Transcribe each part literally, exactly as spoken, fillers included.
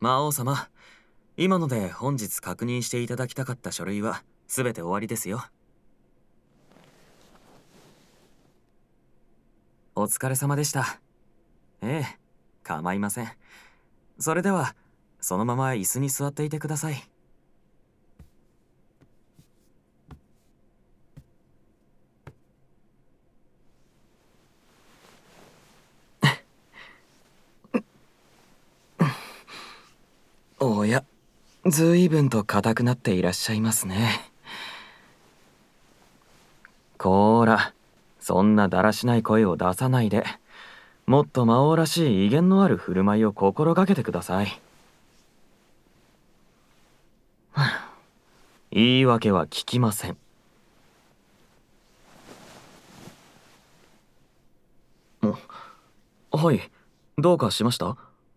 魔王様、今ので本日確認していただきたかった書類は全て終わりですよ。お疲れ様でした。ええ、構いません。それでは、そのまま椅子に座っていてください。おや、ずいぶんと硬くなっていらっしゃいますね。こーら、そんなだらしない声を出さないで、もっと魔王らしい威厳のある振る舞いを心がけてください。言い訳は聞きません。はい、どうかしました？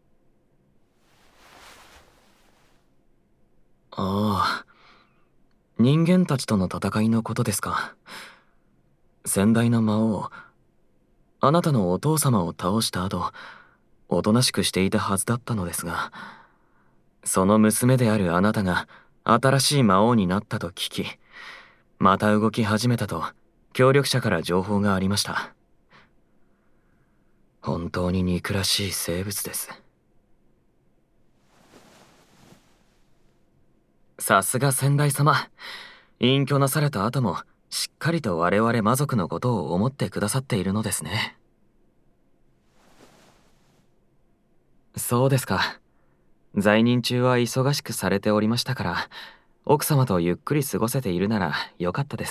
ああ、人間たちとの戦いのことですか。先代の魔王、あなたのお父様を倒した後、おとなしくしていたはずだったのですが、その娘であるあなたが新しい魔王になったと聞き、また動き始めたと協力者から情報がありました。本当に憎らしい生物です。さすが先代様、隠居なされた後もしっかりと我々魔族のことを思ってくださっているのですね。そうですか。在任中は忙しくされておりましたから、奥様とゆっくり過ごせているならよかったです。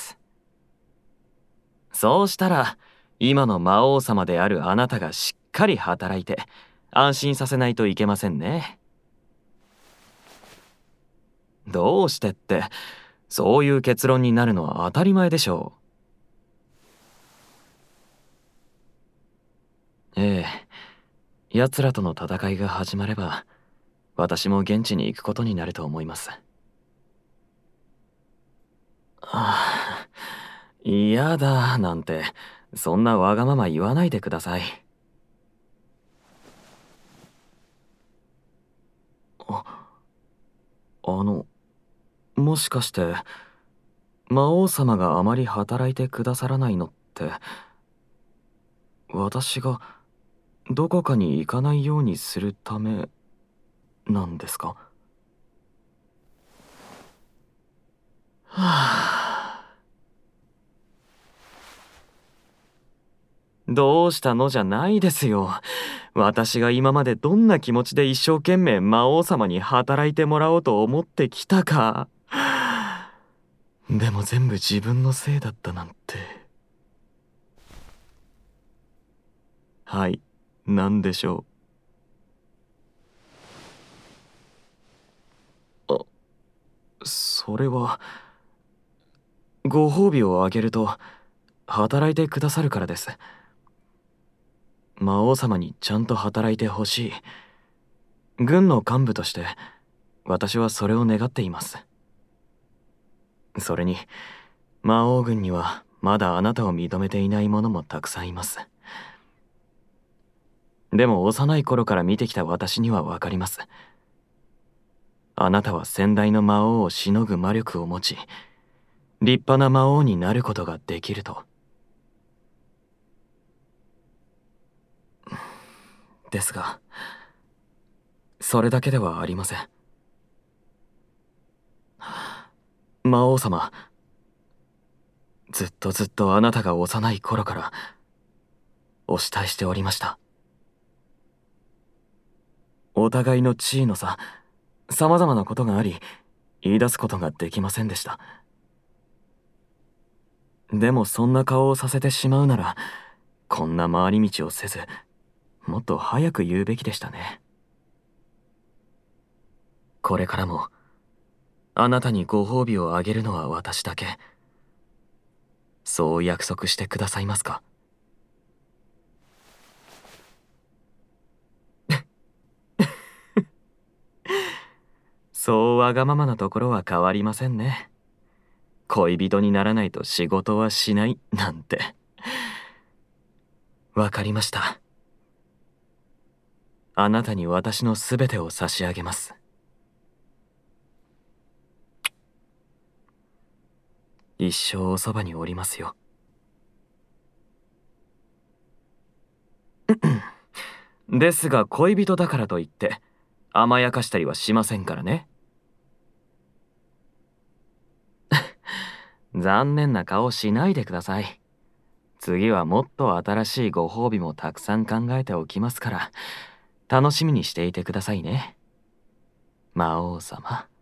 そうしたら、今の魔王様であるあなたがしっかり働いて、安心させないといけませんね。どうしてって、そういう結論になるのは当たり前でしょう。ええ、奴らとの戦いが始まれば、私も現地に行くことになると思います。ああ、嫌だなんて、そんなわがまま言わないでください。あ、あの、もしかして、魔王様があまり働いてくださらないのって、私がどこかに行かないようにするためなんですか？はあ、どうしたのじゃないですよ。私が今までどんな気持ちで一生懸命魔王様に働いてもらおうと思ってきたか。でも全部自分のせいだったなんて。はい、なんでしょう。あ、それは、ご褒美をあげると、働いてくださるからです。魔王様にちゃんと働いてほしい。軍の幹部として、私はそれを願っています。それに、魔王軍にはまだあなたを認めていない者もたくさんいます。でも幼い頃から見てきた私にはわかります。あなたは先代の魔王をしのぐ魔力を持ち、立派な魔王になることができると。ですが、それだけではありません。魔王様、ずっとずっとあなたが幼い頃からお慕いしておりました。お互いの地位の差、様々なことがあり、言い出すことができませんでした。でもそんな顔をさせてしまうなら、こんな回り道をせず、もっと早く言うべきでしたね。これからも、あなたにご褒美をあげるのは私だけ。そう約束してくださいますか？そうわがままなところは変わりませんね。恋人にならないと仕事はしないなんて。わかりました。 あなたに私のすべてを差し上げます。一生おそばにおりますよ。ですが恋人だからといって甘やかしたりはしませんからね。残念な顔しないでください。次はもっと新しいご褒美もたくさん考えておきますから、楽しみにしていてくださいね。魔王様。